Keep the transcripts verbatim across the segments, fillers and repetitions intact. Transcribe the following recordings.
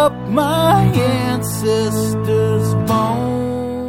up my ancestors' bones.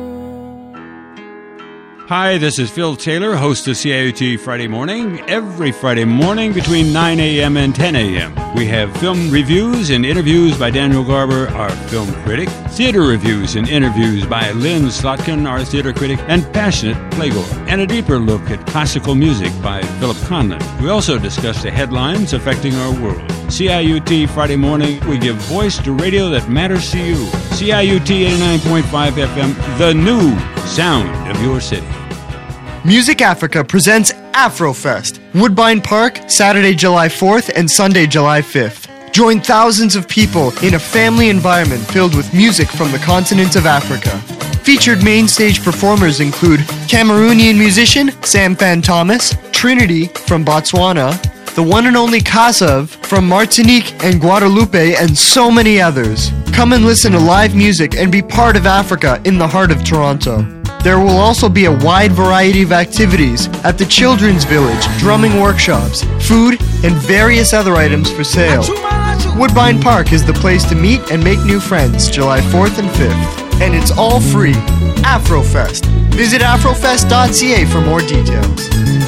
Hi, this is Phil Taylor, host of C I U T Friday Morning. Every Friday morning between nine a.m. and ten a.m. we have film reviews and interviews by Daniel Garber, our film critic, theater reviews and interviews by Lynn Slotkin, our theater critic, and passionate playgoer, and a deeper look at classical music by Philip Conlon. We also discuss the headlines affecting our world. C I U T Friday Morning, we give voice to radio that matters to you. C I U T eighty-nine point five F M, the new sound of your city. Music Africa presents Afrofest, Woodbine Park, Saturday, July fourth and Sunday, July fifth. Join thousands of people in a family environment filled with music from the continent of Africa. Featured main stage performers include Cameroonian musician Sam Fan Thomas, Trinity from Botswana, the one and only Kasav from Martinique and Guadeloupe, and so many others. Come and listen to live music and be part of Africa in the heart of Toronto. There will also be a wide variety of activities at the Children's Village, drumming workshops, food, and various other items for sale. Woodbine Park is the place to meet and make new friends, July fourth and fifth. And it's all free. Afrofest. Visit afrofest dot c a for more details.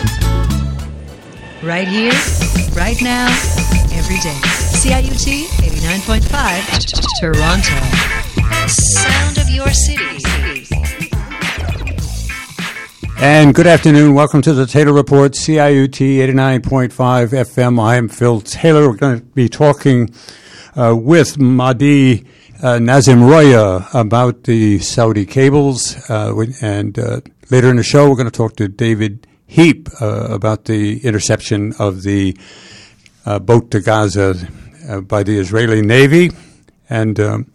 Right here, right now, every day. C I U T eighty-nine point five, Toronto. Sound of your city. And good afternoon. Welcome to the Taylor Report, C I U T eighty-nine point five F M. I am Phil Taylor. We're going to be talking uh, with Mahdi uh, Nazimroya about the Saudi cables. Uh, and uh, later in the show, we're going to talk to David Heap uh, about the interception of the uh, boat to Gaza uh, by the Israeli Navy. And um,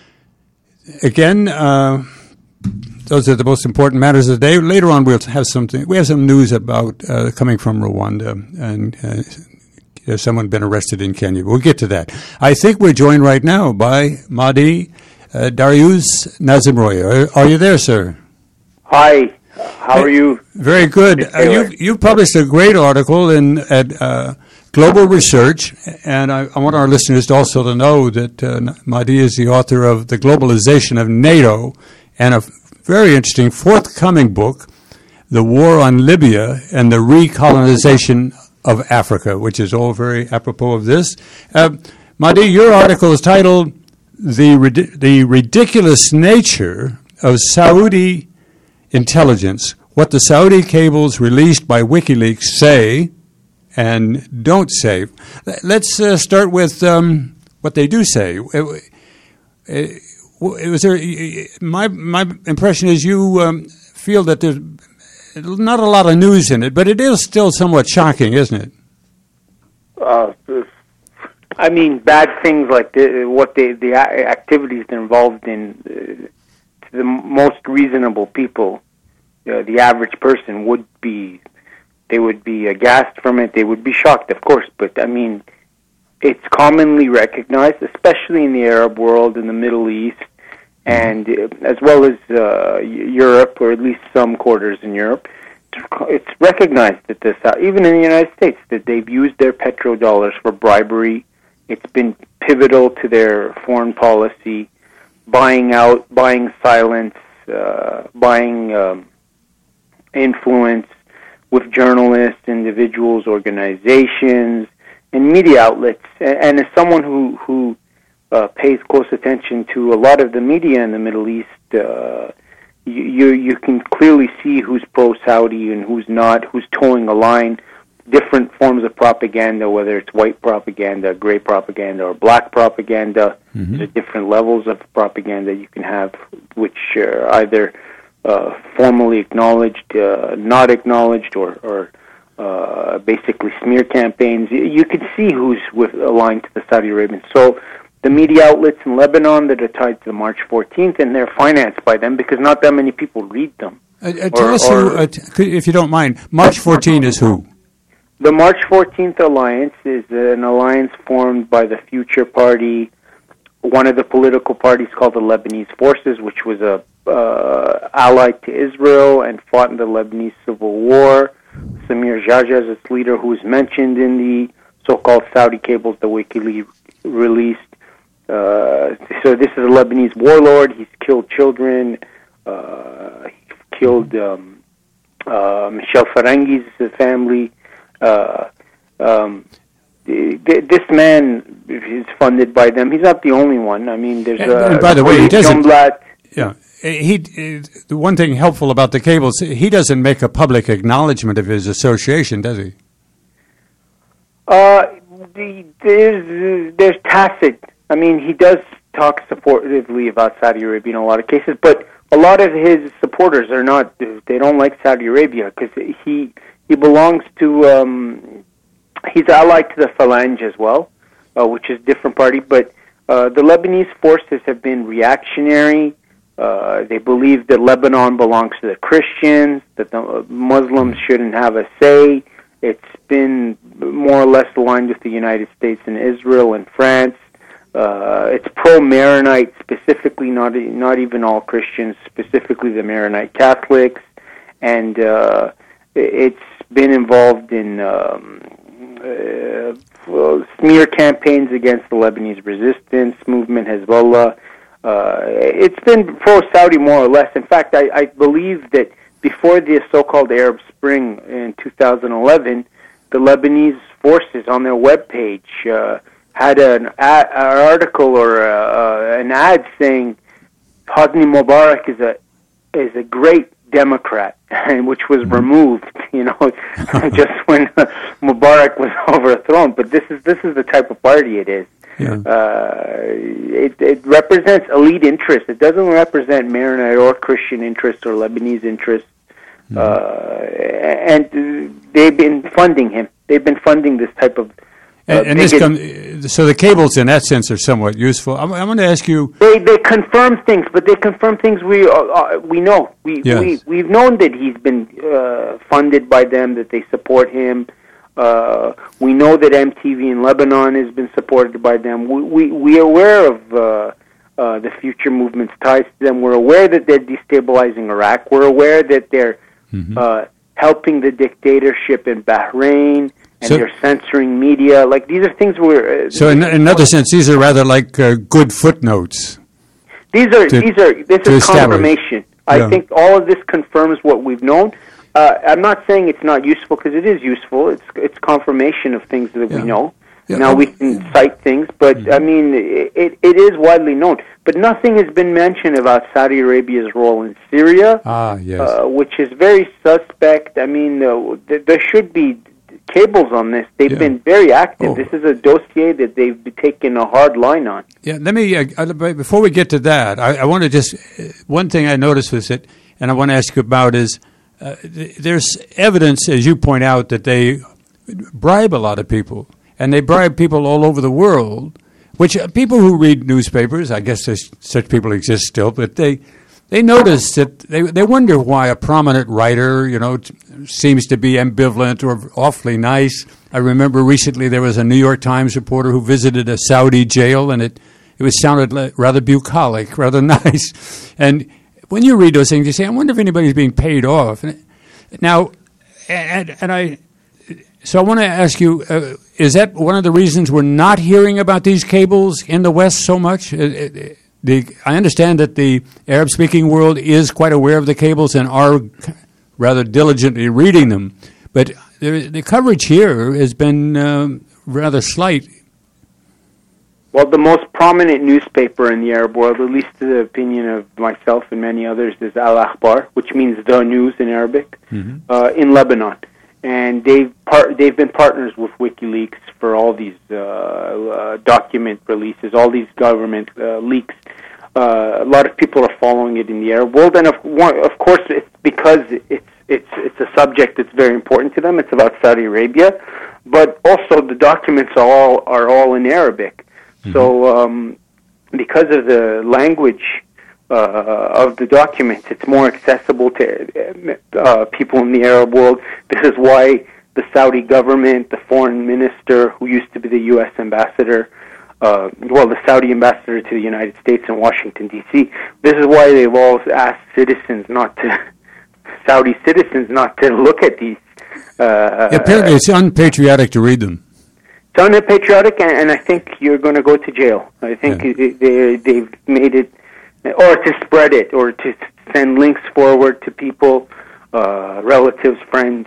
again, uh, those are the most important matters of the day. Later on, we'll have something. We have some news about uh, coming from Rwanda, and uh, there's someone been arrested in Kenya. We'll get to that. I think we're joined right now by Mahdi uh, Darius Nazimroya. Are, are you there, sir? Hi. How are you? Very good. Uh, you you published a great article in at uh, Global Research, and I, I want our listeners to also to know that uh, Mahdi is the author of The Globalization of NATO and a very interesting forthcoming book, The War on Libya and the Recolonization of Africa, which is all very apropos of this. Uh, Mahdi, your article is titled The Rid- The Ridiculous Nature of Saudi Intelligence, What the Saudi Cables Released by WikiLeaks Say and Don't Say. Let's uh, start with um, what they do say. Uh, uh, Was there, my my impression is you um, feel that there's not a lot of news in it, but it is still somewhat shocking, isn't it? Uh, I mean, bad things like the, what they, the activities they're involved in, uh, to the most reasonable people, uh, the average person would be, they would be aghast from it. They would be shocked, of course, but I mean, it's commonly recognized, especially in the Arab world, in the Middle East, and uh, as well as uh, Europe, or at least some quarters in Europe. It's recognized that this, uh, even in the United States, that they've used their petrodollars for bribery. It's been pivotal to their foreign policy, buying out, buying silence, uh, buying um, influence with journalists, individuals, organizations, and media outlets. And as someone who, who uh, pays close attention to a lot of the media in the Middle East, uh, you you can clearly see who's pro-Saudi and who's not, who's towing a line. Different forms of propaganda, whether it's white propaganda, gray propaganda, or black propaganda. Mm-hmm. There's different levels of propaganda you can have, which are either uh, formally acknowledged, uh, not acknowledged, or, or uh, basically smear campaigns. You can see who's with aligned to the Saudi Arabians. So the media outlets in Lebanon that are tied to the March fourteenth, and they're financed by them because not that many people read them. Uh, uh, tell or, us who, uh, t- if you don't mind, March fourteenth is who? The March fourteenth Alliance is an alliance formed by the Future Party, one of the political parties called the Lebanese Forces, which was a uh, allied to Israel and fought in the Lebanese Civil War. Samir Geagea is its leader, who is mentioned in the so-called Saudi cables that WikiLeaks released. Uh, so this is a Lebanese warlord. He's killed children. Uh, he killed um, uh, Michel Farangi's family. Uh, um, this man is funded by them. He's not the only one. I mean, there's a. And by the way, he doesn't. Jumblat. Yeah, he. The one thing helpful about the cables, he doesn't make a public acknowledgement of his association, does he? Uh, the, there's there's tacit. I mean, he does talk supportively about Saudi Arabia in a lot of cases, but a lot of his supporters are not. They don't like Saudi Arabia because he he belongs to. Um, he's allied to the Phalange as well, uh, which is a different party. But uh, the Lebanese forces have been reactionary. Uh, they believe that Lebanon belongs to the Christians, that the Muslims shouldn't have a say. It's been more or less aligned with the United States and Israel and France. Uh, it's pro-Maronite, specifically, not not even all Christians, specifically the Maronite Catholics, and uh, it's been involved in um, uh, well, smear campaigns against the Lebanese resistance movement, Hezbollah. Uh, it's been pro-Saudi more or less. In fact, I, I believe that before the so-called Arab Spring in two thousand eleven, the Lebanese forces on their webpage uh, had an, ad, an article or a, uh, an ad saying Hosni Mubarak is a is a great Democrat, which was removed, you know, just when Mubarak was overthrown. But this is this is the type of party it is. Yeah. Uh, it, it represents elite interests. It doesn't represent Maronite or Christian interests or Lebanese interests. Mm-hmm. Uh, and they've been funding him. They've been funding this type of. Uh, and, and this com- so the cables, in that sense, are somewhat useful. I'm, I'm going to ask you. They they confirm things, but they confirm things we uh, uh, we know. We yes. we we've known that he's been uh, funded by them. That they support him. Uh, we know that M T V in Lebanon has been supported by them. We we we are aware of uh, uh, the future movement's ties to them. We're aware that they're destabilizing Iraq. We're aware that they're mm-hmm. uh, helping the dictatorship in Bahrain. And so, they're censoring media. Like, these are things where... Uh, so, in, in another sense, these are rather like uh, good footnotes. These are... To, these are. This is confirmation. I yeah. think all of this confirms what we've known. Uh, I'm not saying it's not useful, because it is useful. It's it's confirmation of things that yeah. we know. Yeah. Now we can yeah. cite things, but, mm-hmm. I mean, it it is widely known. But nothing has been mentioned about Saudi Arabia's role in Syria, ah, yes. uh, which is very suspect. I mean, uh, th- there should be... cables on this. They've yeah. been very active. Oh. This is a dossier that they've taken a hard line on. Yeah, let me, uh, before we get to that, I, I want to just, uh, one thing I noticed was that, and I want to ask you about is, uh, th- there's evidence, as you point out, that they bribe a lot of people, and they bribe people all over the world, which uh, people who read newspapers, I guess there's, such people exist still, but they... They notice that they they wonder why a prominent writer, you know, t- seems to be ambivalent or awfully nice. I remember recently there was a New York Times reporter who visited a Saudi jail, and it it was sounded like rather bucolic, rather nice. And when you read those things, you say, I wonder if anybody's being paid off. And now, and, and I, so I want to ask you, uh, is that one of the reasons we're not hearing about these cables in the West so much? It, it, The, I understand that the Arab-speaking world is quite aware of the cables and are rather diligently reading them, but the, the coverage here has been um, rather slight. Well, the most prominent newspaper in the Arab world, at least to the opinion of myself and many others, is Al Akhbar, which means the news in Arabic, mm-hmm. uh, in Lebanon. And they've par- they've been partners with WikiLeaks for all these uh, uh, document releases, all these government uh, leaks. Uh, a lot of people are following it in the Arab world, and of, one, of course, it's because it's it's it's a subject that's very important to them. It's about Saudi Arabia, but also the documents are all are all in Arabic. Mm-hmm. So um, because of the language Uh, of the documents, it's more accessible to uh, people in the Arab world. This is why the Saudi government, the foreign minister, who used to be the U S ambassador, uh, well, the Saudi ambassador to the United States in Washington, D C, this is why they've always asked citizens not to, Saudi citizens not to look at these. Uh, Apparently it's unpatriotic to read them. It's unpatriotic, and, and I think you're going to go to jail. I think Yeah. it, they, they've made it, or to spread it, or to send links forward to people, uh, relatives, friends.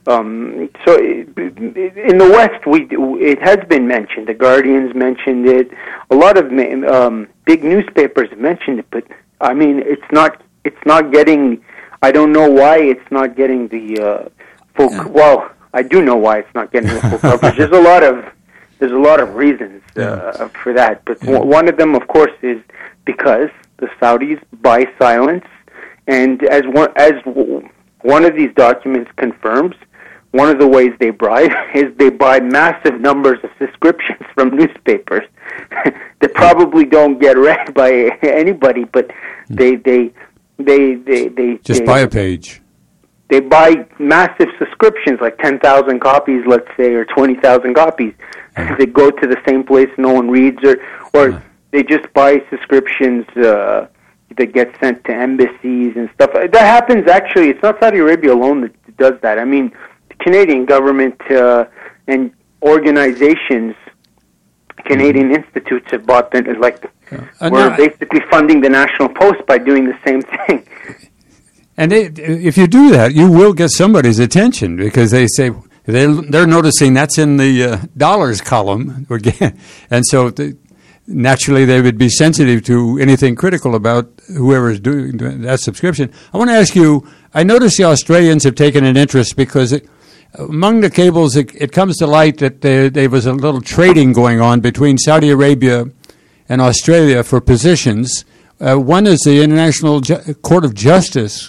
Um, so it, in the West, we it has been mentioned. The Guardian's mentioned it. A lot of um, big newspapers mentioned it, but I mean, it's not it's not getting. I don't know why it's not getting the uh, full. Yeah. Well, I do know why it's not getting the full coverage. There's a lot of there's a lot of reasons uh, yeah. for that, but yeah. one of them, of course, is because the Saudis buy silence, and as one as one of these documents confirms. One of the ways they bribe is they buy massive numbers of subscriptions from newspapers that probably don't get read by anybody, but they they they they, they just they, buy a page. They buy massive subscriptions, like ten thousand copies, let's say, or twenty thousand copies. Mm-hmm. They go to the same place no one reads, or or mm-hmm. they just buy subscriptions uh, that get sent to embassies and stuff. That happens actually. It's not Saudi Arabia alone that does that. I mean. Canadian government uh, and organizations, Canadian mm-hmm. institutes have bought them. Like yeah. uh, we're no, basically funding the National Post by doing the same thing. And they, if you do that, you will get somebody's attention because they say they're, they're noticing that's in the uh, dollars column, and so the, naturally they would be sensitive to anything critical about whoever is doing that subscription. I want to ask you. I notice the Australians have taken an interest because. It, Among the cables, it, it comes to light that there, there was a little trading going on between Saudi Arabia and Australia for positions. Uh, one is the International Ju- Court of Justice,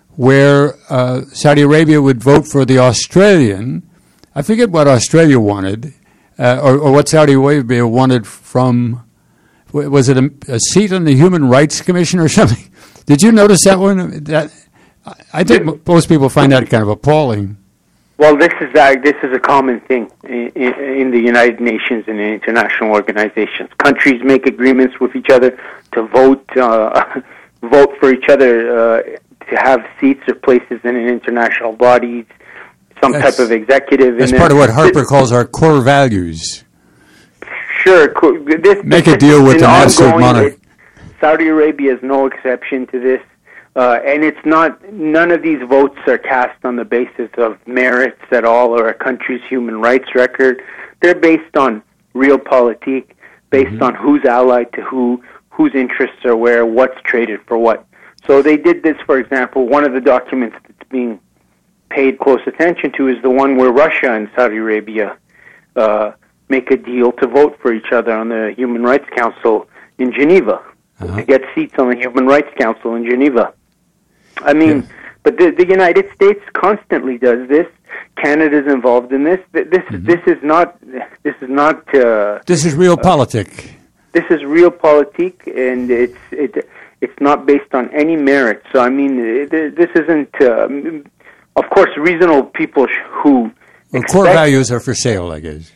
where uh, Saudi Arabia would vote for the Australian. I forget what Australia wanted, uh, or, or what Saudi Arabia wanted from, was it a, a seat on the Human Rights Commission or something? Did you notice that one? That I think most people find that kind of appalling. Well, this is uh, this is a common thing in, in, in the United Nations and in international organizations. Countries make agreements with each other to vote uh, vote for each other uh, to have seats or places in an international body, some that's, type of executive. That's part of what Harper calls our core values. Sure, this make a deal with an absolute monarch. Saudi Arabia is no exception to this. Uh, and it's not, none of these votes are cast on the basis of merits at all or a country's human rights record. They're based on realpolitik, based mm-hmm. on who's allied to who, whose interests are where, what's traded for what. So they did this, for example, one of the documents that's being paid close attention to is the one where Russia and Saudi Arabia uh, make a deal to vote for each other on the Human Rights Council in Geneva, uh-huh. to get seats on the Human Rights Council in Geneva. I mean, yeah. but the, the United States constantly does this. Canada's involved in this. This mm-hmm. this is not this is not. Uh, this is realpolitik. Uh, this is realpolitik, and it's it it's not based on any merit. So I mean, it, this isn't. Uh, of course, reasonable people sh- who well, core values are for sale, I guess.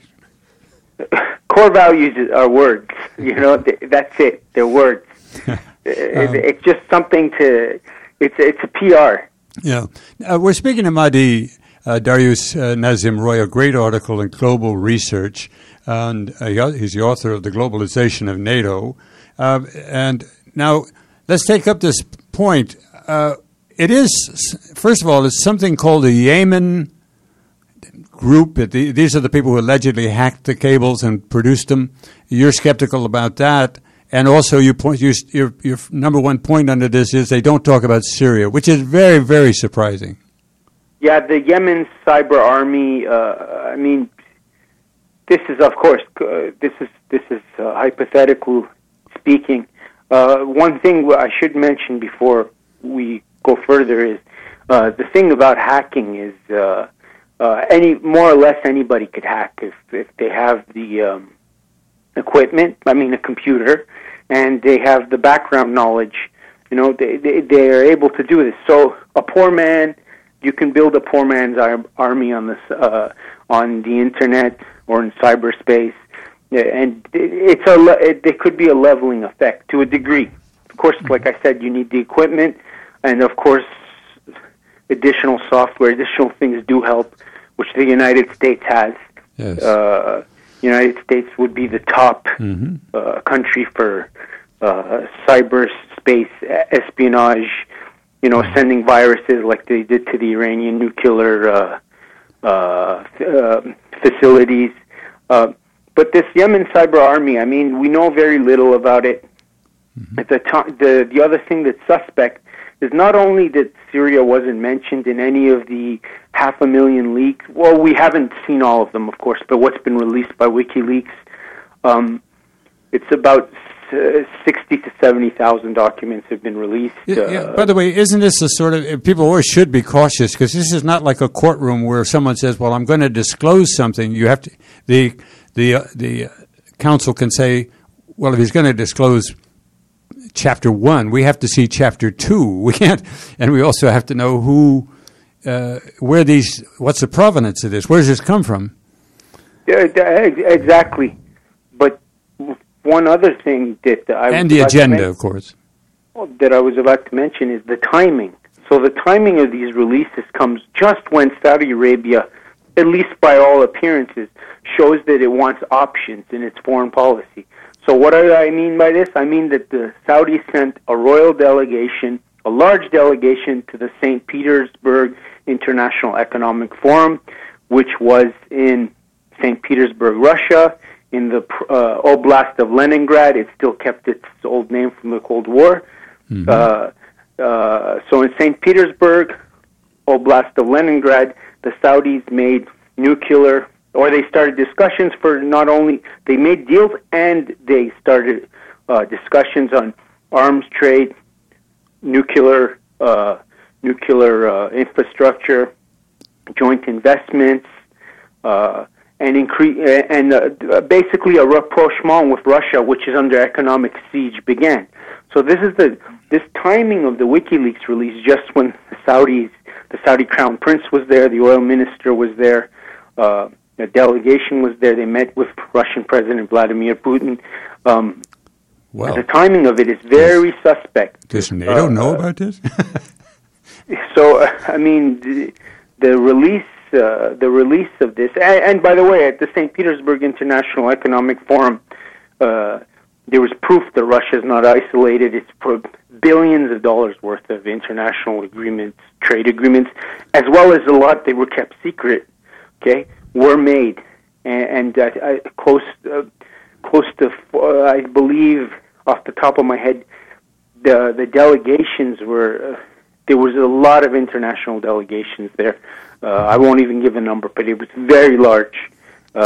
Core values are words. You know, that's it. They're words. um, it's just something to. It's it's a P R. Yeah. Uh, we're speaking to Mahdi uh, Darius uh, Nazim Roy, a great article in Global Research, and uh, he's the author of The Globalization of NATO. Uh, and now let's take up this point. Uh, it is, first of all, it's something called the Yemen group. The, these are the people who allegedly hacked the cables and produced them. You're skeptical about that. And also, you point, you, your, your number one point under this is they don't talk about Syria, which is very, very surprising. Yeah, the Yemen cyber army. Uh, I mean, this is, of course, uh, this is this is uh, hypothetical speaking. Uh, one thing I should mention before we go further is uh, the thing about hacking is uh, uh, any more or less anybody could hack if if they have the um, equipment. I mean, a computer. And they have the background knowledge, you know, they, they they are able to do this. So a poor man, you can build a poor man's ar- army on this uh, on the internet or in cyberspace, and it's a le- it, there could be a leveling effect to a degree. Of course, like I said, you need the equipment, and of course, additional software, additional things do help, which the United States has. Yes. Uh, United States would be the top Mm-hmm. uh, country for uh, cyberspace espionage, you know, sending viruses like they did to the Iranian nuclear uh, uh, uh, facilities. Uh, but this Yemen cyber army, I mean, we know very little about it. Mm-hmm. At the, to- the, the other thing that's suspect is not only that Syria wasn't mentioned in any of the half a million leaks. Well, we haven't seen all of them, of course, but what's been released by WikiLeaks, um, it's about uh, sixty to seventy thousand documents have been released. Yeah, uh, yeah. By the way, isn't this a sort of, people always should be cautious, because this is not like a courtroom where someone says, well, I'm going to disclose something. You have to, the, the, uh, the counsel can say, well, if he's going to disclose chapter one, we have to see chapter two. We can't, and we also have to know who, uh, where these, what's the provenance of this? Where does this come from? Yeah, exactly. But one other thing that I and was the about to agenda, men- of course. that I was about to mention is the timing. So the timing of these releases comes just when Saudi Arabia, at least by all appearances, shows that it wants options in its foreign policy. So what do I mean by this? I mean that the Saudis sent a royal delegation, a large delegation, to the Saint Petersburg International Economic Forum, which was in Saint Petersburg, Russia, in the uh, Oblast of Leningrad. It still kept its old name from the Cold War. Mm-hmm. Uh, uh, so in Saint Petersburg, Oblast of Leningrad, the Saudis made nuclear, or they started discussions for not only, they made deals and they started uh, discussions on arms trade, nuclear, uh, nuclear uh, infrastructure, joint investments, uh, and increase and uh, basically a rapprochement with Russia, which is under economic siege, began. So this is the this timing of the WikiLeaks release, just when the Saudis, the Saudi crown prince was there, the oil minister was there, uh, a delegation was there. They met with Russian President Vladimir Putin. Um, well, the timing of it is very does, suspect. Does NATO uh, know about this? So uh, I mean, the, the release. Uh, the release of this, and, and by the way, at the Saint Petersburg International Economic Forum, uh, there was proof that Russia is not isolated. It's for billions of dollars worth of international agreements, trade agreements, as well as a lot that were kept secret. Okay, were made, and, and uh, I, close, uh, close to, uh, I believe, off the top of my head, the the delegations were. Uh, there was a lot of international delegations there. Uh, I won't even give a number, but it was very large, uh,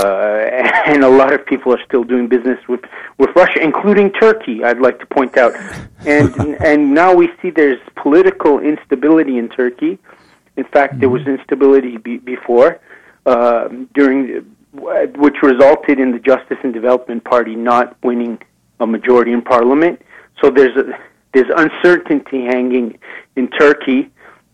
and a lot of people are still doing business with, with Russia, including Turkey, I'd like to point out. And and now we see there's political instability in Turkey. In fact, there was instability be, before, uh, during which resulted in the Justice and Development Party not winning a majority in parliament. So there's a, there's uncertainty hanging in Turkey.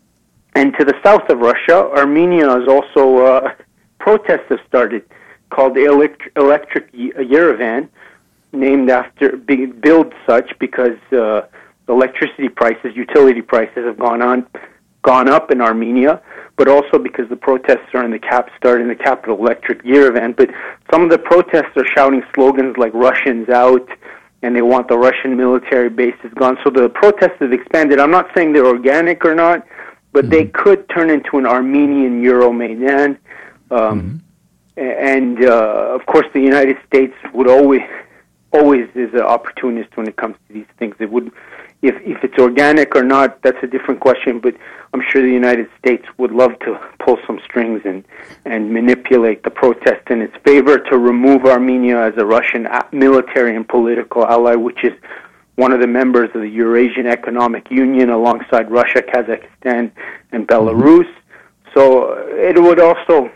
And to the south of Russia, Armenia is also, uh, protests have started called the Electric, Electric Yerevan, named after, billed such because uh, electricity prices, utility prices have gone on, gone up in Armenia, but also because the protests are in the cap, start in the capital, Electric Yerevan. But some of the protests are shouting slogans like Russians out, and they want the Russian military bases gone. So the protests have expanded. I'm not saying they're organic or not, but they could turn into an Armenian Euromaidan. Um, mm-hmm. And, uh, of course, the United States would always always is an opportunist when it comes to these things. It would, if, if it's organic or not, that's a different question, but I'm sure the United States would love to pull some strings and, and manipulate the protest in its favor to remove Armenia as a Russian military and political ally, which is one of the members of the Eurasian Economic Union alongside Russia, Kazakhstan, and Belarus. So it would also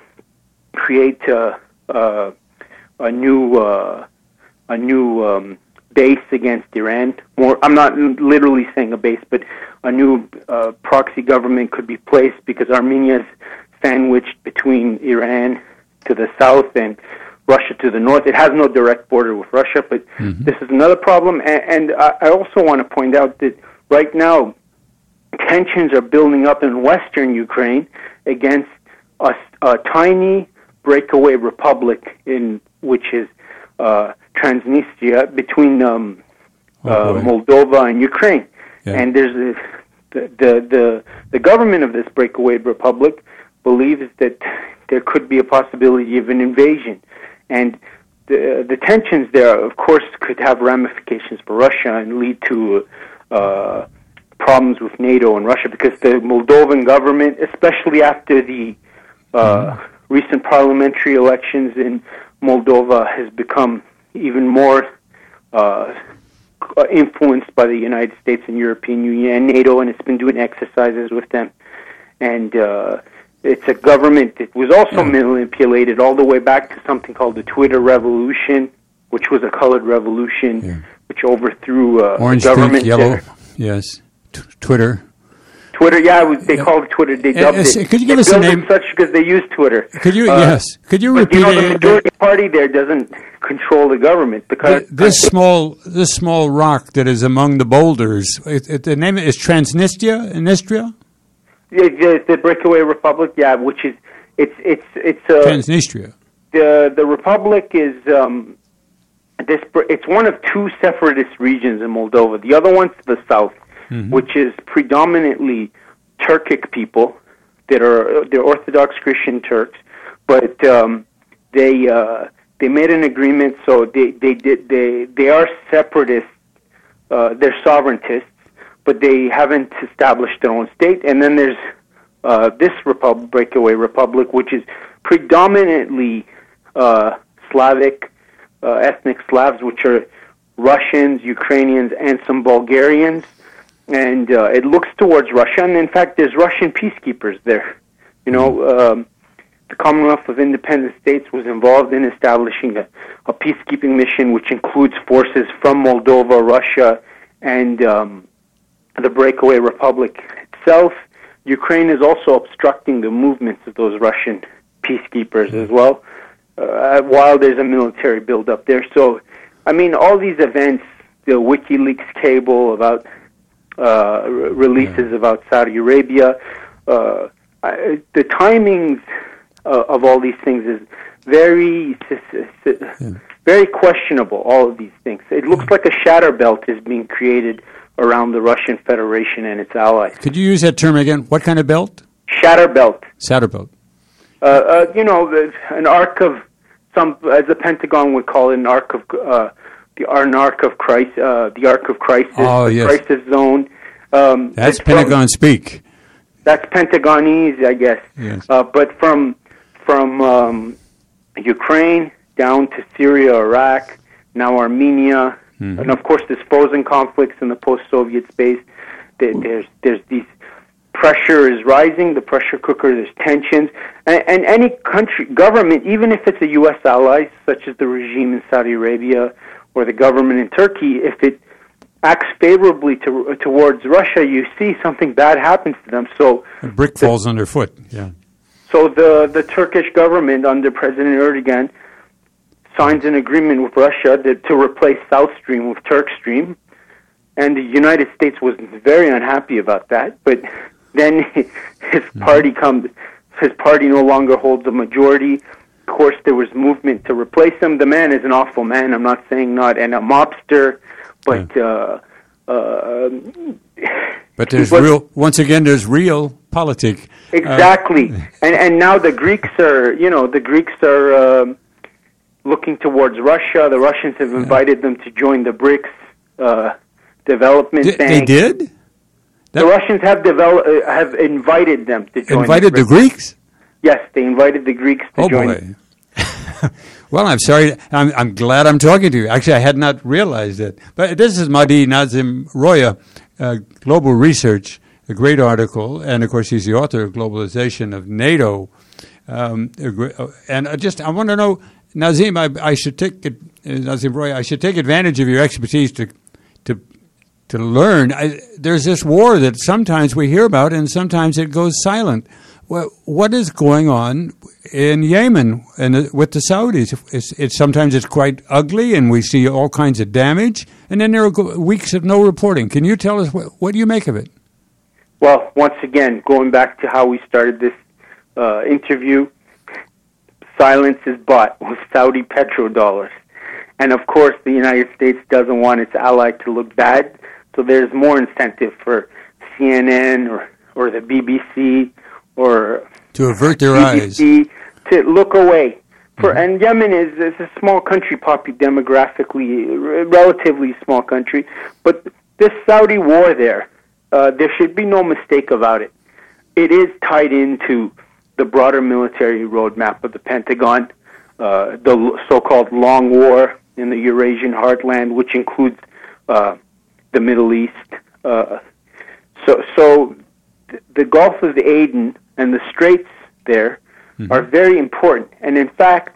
create a, a, a new uh, a new um, base against Iran. More, I'm not literally saying a base, but a new uh, proxy government could be placed because Armenia is sandwiched between Iran to the south and Russia to the north. It has no direct border with Russia, but mm-hmm. this is another problem. And, and I also want to point out that right now tensions are building up in western Ukraine against a, a tiny breakaway republic in which is uh, Transnistria, between um, oh, uh, Moldova and Ukraine. Yeah. And there's a, the, the the the government of this breakaway republic believes that there could be a possibility of an invasion, and the the tensions there, of course, could have ramifications for Russia and lead to uh, problems with NATO and Russia, because the Moldovan government, especially after the uh, mm. recent parliamentary elections in Moldova, has become even more uh, influenced by the United States and European Union and NATO, and it's been doing exercises with them. And uh, it's a government that was also yeah. manipulated all the way back to something called the Twitter Revolution, which was a colored revolution, yeah. which overthrew uh, Orange, the government. pink, yellow, there. yes. T- Twitter. Twitter, yeah, was, they yeah. called it Twitter. They dubbed uh, it. Could you give they us a name? Such because they use Twitter. Could you? Uh, yes. Could you but, repeat you know, it? the majority party there doesn't control the government because the, this small this small rock that is among the boulders. It, it, the name is Transnistria, Nistria. The, the breakaway republic, yeah, which is it's it's it's uh, Transnistria. The the republic is um, this. It's one of two separatist regions in Moldova. The other one's the south, mm-hmm. which is predominantly Turkic people that are they're Orthodox Christian Turks, but um, they uh, they made an agreement, so they they did they they are separatists. Uh, they're sovereigntists, but they haven't established their own state. And then there's uh, this republic, breakaway republic, which is predominantly uh, Slavic, uh, ethnic Slavs, which are Russians, Ukrainians, and some Bulgarians. And uh, it looks towards Russia. And in fact, there's Russian peacekeepers there. You know, um, the Commonwealth of Independent States was involved in establishing a, a peacekeeping mission, which includes forces from Moldova, Russia, and um, the breakaway republic itself. Ukraine is also obstructing the movements of those Russian peacekeepers as well, uh, while there's a military buildup there. So, I mean, all these events, the WikiLeaks cable about uh, releases yeah. about Saudi Arabia, uh, I, the timings uh, of all these things is very, yeah. very questionable, all of these things. It looks like a shatter belt is being created around the Russian Federation and its allies. Could you use that term again? What kind of belt? Shatter belt. Shatter belt. Uh, uh, you know, an arc of some, as the Pentagon would call it, an arc of uh, the an arc of crisis, uh, the arc of crisis, oh, the yes. crisis zone. Um, That's Pentagon from, speak. That's Pentagonese, I guess. Yes. Uh, but from from um, Ukraine down to Syria, Iraq, now Armenia. Mm-hmm. And of course, there's frozen conflicts in the post-Soviet space. There's there's these pressure is rising. The pressure cooker. There's tensions, and, and any country government, even if it's a U S ally, such as the regime in Saudi Arabia or the government in Turkey, if it acts favorably to, towards Russia, you see something bad happens to them. So a brick the, falls underfoot. Yeah. So the the Turkish government under President Erdogan signs an agreement with Russia that, to replace South Stream with Turk Stream, and the United States was very unhappy about that. But then his party comes, his party no longer holds a majority. Of course, there was movement to replace him. The man is an awful man. I'm not saying not, and a mobster, but. Yeah. Uh, uh, but there's but, real. Once again, there's real politic. Exactly, uh, and and now the Greeks are, you know, the Greeks are. Uh, looking towards Russia. The Russians have invited yeah. them to join the BRICS uh, development D- bank. They did? That the Russians have develop, uh, have invited them to join Invited the, the Greeks? Yes, they invited the Greeks to oh join. Oh, boy. Well, I'm sorry. I'm, I'm glad I'm talking to you. Actually, I had not realized it. But this is Mahdi Nazim Roya, uh, Global Research, a great article. And, of course, he's the author of Globalization of NATO. Um, and I just, I want to know, Nazim, I, I should take it, uh, Nazim Roy, I should take advantage of your expertise to to to learn. I, there's this war that sometimes we hear about, and sometimes it goes silent. Well, what is going on in Yemen and uh, with the Saudis? It's, it's sometimes it's quite ugly, and we see all kinds of damage, and then there are go- weeks of no reporting. Can you tell us what, what do you make of it? Well, once again, going back to how we started this uh, interview. silence is bought with Saudi petrodollars. And of course, the United States doesn't want its ally to look bad, so there's more incentive for C N N or, or the B B C or to avert their B B C eyes, to look away. For, mm-hmm. And Yemen is, is a small country, popu- demographically, relatively small country, but this Saudi war there, uh, there should be no mistake about it. It is tied into the broader military roadmap of the Pentagon, uh, the so-called Long War in the Eurasian heartland, which includes uh, the Middle East. Uh, so, so th- the Gulf of Aden and the Straits there mm-hmm. are very important, and in fact,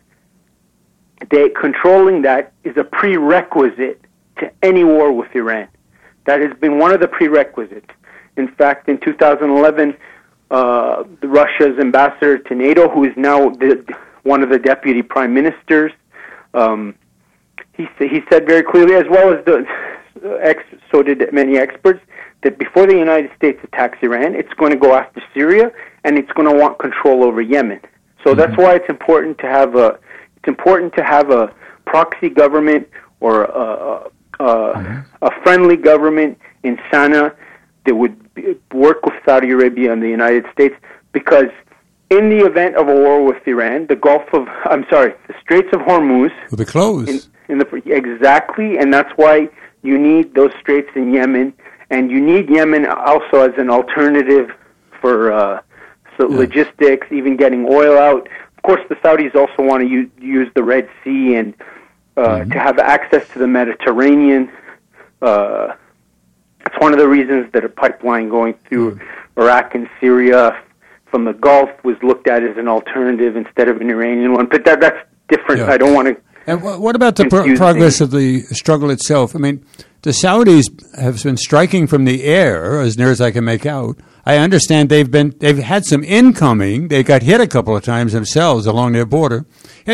they controlling that is a prerequisite to any war with Iran. That has been one of the prerequisites. In fact, in two thousand eleven, uh, Russia's ambassador to NATO, who is now the, one of the deputy prime ministers, um, he he said very clearly, as well as the ex, so did many experts, that before the United States attacks Iran, it's going to go after Syria and it's going to want control over Yemen. So mm-hmm. that's why it's important to have a it's important to have a proxy government or a, a, mm-hmm. a friendly government in Sana'a that would work with Saudi Arabia and the United States, because in the event of a war with Iran, the Gulf of I'm sorry, the Straits of Hormuz will be closed. In, in the exactly, and that's why you need those straits in Yemen, and you need Yemen also as an alternative for uh, so yeah. logistics, even getting oil out. Of course, the Saudis also want to use, use the Red Sea and uh, mm-hmm. to have access to the Mediterranean. Uh, it's one of the reasons that a pipeline going through mm-hmm. Iraq and Syria from the Gulf was looked at as an alternative instead of an Iranian one. But that, that's different. Yeah. I don't want to... And what about the pro- progress of the struggle itself? I mean, the Saudis have been striking from the air, as near as I can make out. I understand they've been they've had some incoming. They got hit a couple of times themselves along their border.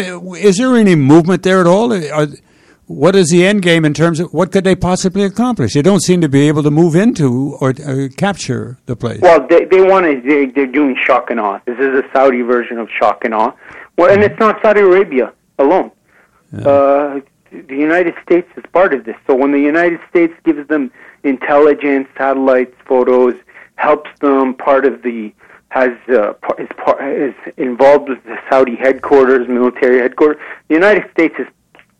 Is there any movement there at all? Are, what is the end game in terms of what could they possibly accomplish? They don't seem to be able to move into or uh, capture the place. Well, they, they want to. They, they're doing shock and awe. This is a Saudi version of shock and awe. Well, and it's not Saudi Arabia alone. Yeah. Uh, the United States is part of this. So when the United States gives them intelligence, satellites, photos, helps them, part of the has uh, is, part, is involved with the Saudi headquarters, military headquarters. The United States is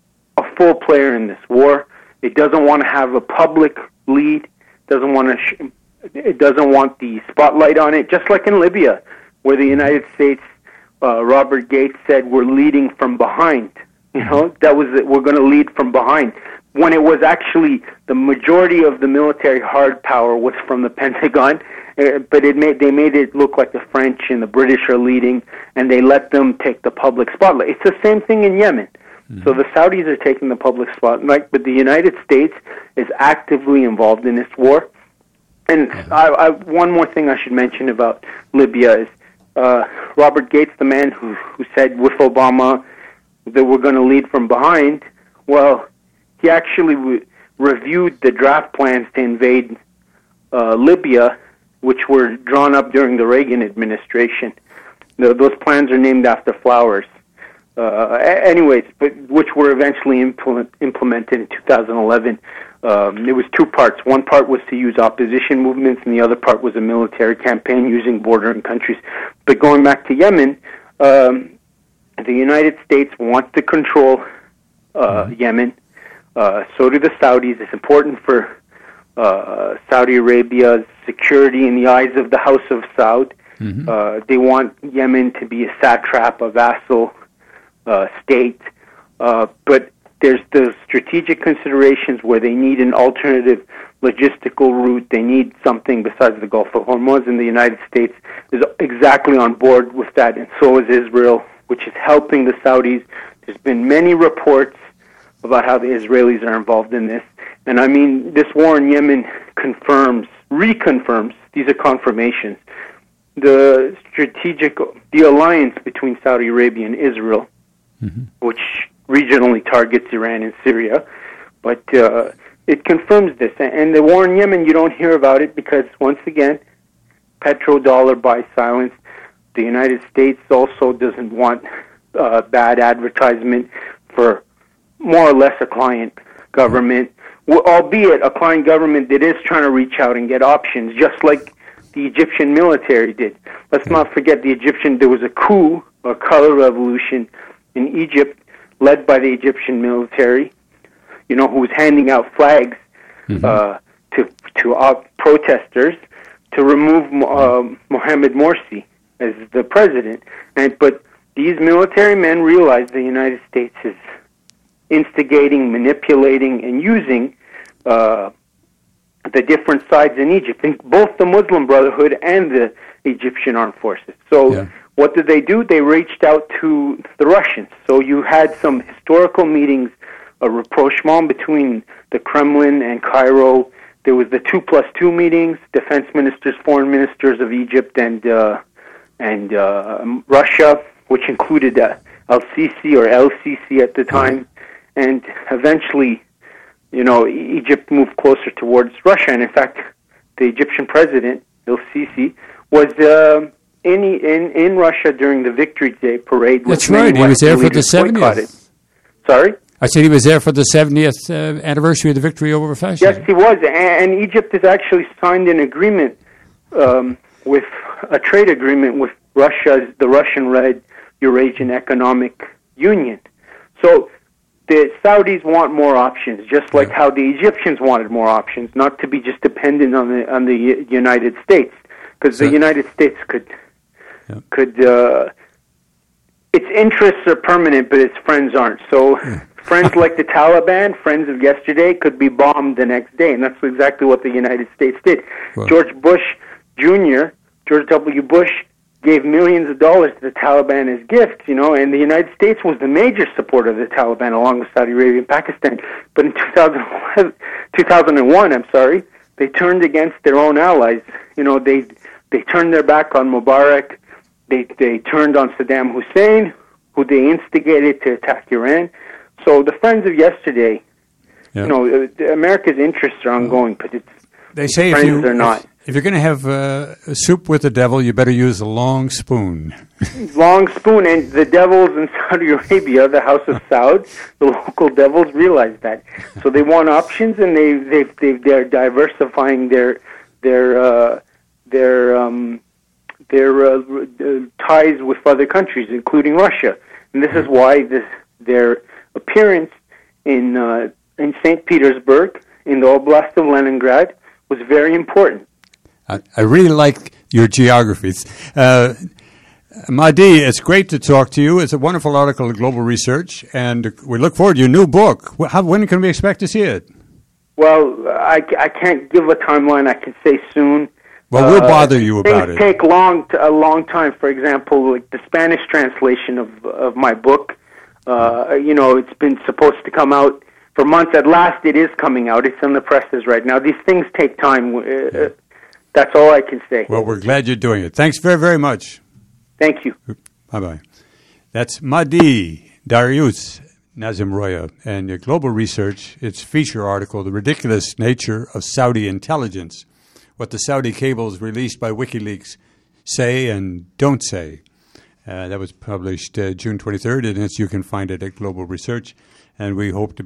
a full player in this war. It doesn't want to have a public lead. Doesn't want to. Sh- it doesn't want the spotlight on it. Just like in Libya, where the United States, uh, Robert Gates said, "We're leading from behind." You know, that was it. We're going to lead from behind. When it was actually the majority of the military hard power was from the Pentagon, uh, but it made they made it look like the French and the British are leading, and they let them take the public spotlight. It's the same thing in Yemen. Mm-hmm. So the Saudis are taking the public spotlight, but the United States is actively involved in this war. And mm-hmm. I, I, one more thing I should mention about Libya is uh, Robert Gates, the man who, who said with Obama that we're going to lead from behind. Well, he actually re- reviewed the draft plans to invade uh, Libya, which were drawn up during the Reagan administration. The, those plans are named after flowers. Uh, anyways, but which were eventually implement, implemented in two thousand eleven. Um, it was two parts. One part was to use opposition movements, and the other part was a military campaign using bordering countries. But going back to Yemen, um, the United States wants to control uh, mm-hmm. Yemen. Uh, so do the Saudis. It's important for uh, Saudi Arabia's security in the eyes of the House of Saud. Mm-hmm. Uh, they want Yemen to be a satrap, a vassal uh, state. Uh, but there's the strategic considerations where they need an alternative logistical route. They need something besides the Gulf of Hormuz, and the United States is exactly on board with that, and so is Israel, which is helping the Saudis. There's been many reports about how the Israelis are involved in this. And I mean, this war in Yemen confirms, reconfirms, these are confirmations, the strategic, the alliance between Saudi Arabia and Israel, mm-hmm. which regionally targets Iran and Syria. But uh, it confirms this. And the war in Yemen, you don't hear about it because, once again, petrodollar buys silence. The United States also doesn't want uh, bad advertisement for more or less a client government, albeit a client government that is trying to reach out and get options, just like the Egyptian military did. Let's not forget the Egyptian, there was a coup, a color revolution in Egypt led by the Egyptian military, you know, who was handing out flags mm-hmm. uh, to to uh, protesters to remove uh, Mohamed Morsi as the president. And but these military men realized the United States is instigating, manipulating, and using uh, the different sides in Egypt, both the Muslim Brotherhood and the Egyptian armed forces. So yeah. what did they do? They reached out to the Russians. So you had some historical meetings, a rapprochement between the Kremlin and Cairo. There was the two plus two meetings, defense ministers, foreign ministers of Egypt and uh, and uh, Russia, which included uh, El-Sisi or El-Sisi at the time. And eventually, you know, Egypt moved closer towards Russia. And in fact, the Egyptian president, El-Sisi, was uh, in, in in Russia during the Victory Day parade. That's right. He was there for the seventieth. Sorry? I said he was there for the seventieth uh, anniversary of the victory over fascism. Yes, he was. And, and Egypt has actually signed an agreement um, with a trade agreement with Russia, the Russian-led Eurasian Economic Union. So the Saudis want more options, just like yeah. how the Egyptians wanted more options, not to be just dependent on the on the United States, because so, the United States could yeah. could uh, its interests are permanent, but its friends aren't. So yeah. friends like the Taliban, friends of yesterday, could be bombed the next day, and that's exactly what the United States did. Well, George Bush Junior, George W. Bush, gave millions of dollars to the Taliban as gifts, you know, and the United States was the major supporter of the Taliban along with Saudi Arabia and Pakistan. But in two thousand one, I'm sorry, they turned against their own allies. You know, they they turned their back on Mubarak. They they turned on Saddam Hussein, who they instigated to attack Iran. So the friends of yesterday, yeah. you know, America's interests are ongoing, but it's they say friends if you, are not. If, If you're going to have uh, a soup with the devil, you better use a long spoon. Long spoon, and the devils in Saudi Arabia, the House of Saud, the local devils realize that. So they want options, and they they they they're diversifying their their uh, their um, their uh, ties with other countries, including Russia. And this is why this their appearance in uh, in Saint Petersburg, in the Oblast of Leningrad, was very important. I really like your geographies. Uh, Mahdi, it's great to talk to you. It's a wonderful article in Global Research, and we look forward to your new book. How, when can we expect to see it? Well, I, I can't give a timeline. I can say soon. Well, we'll bother uh, you about things it. Things take long, a long time. For example, like the Spanish translation of of my book, uh, you know, it's been supposed to come out for months. At last, it is coming out. It's in the presses right now. These things take time. Uh, yeah. That's all I can say. Well, we're glad you're doing it. Thanks very, very much. Thank you. Bye-bye. That's Mahdi Darius Nazimroya and your Global Research, its feature article, The Ridiculous Nature of Saudi Intelligence, What the Saudi Cables Released by WikiLeaks Say and Don't Say. Uh, that was published uh, June twenty-third, and it's, you can find it at Global Research, and we hope to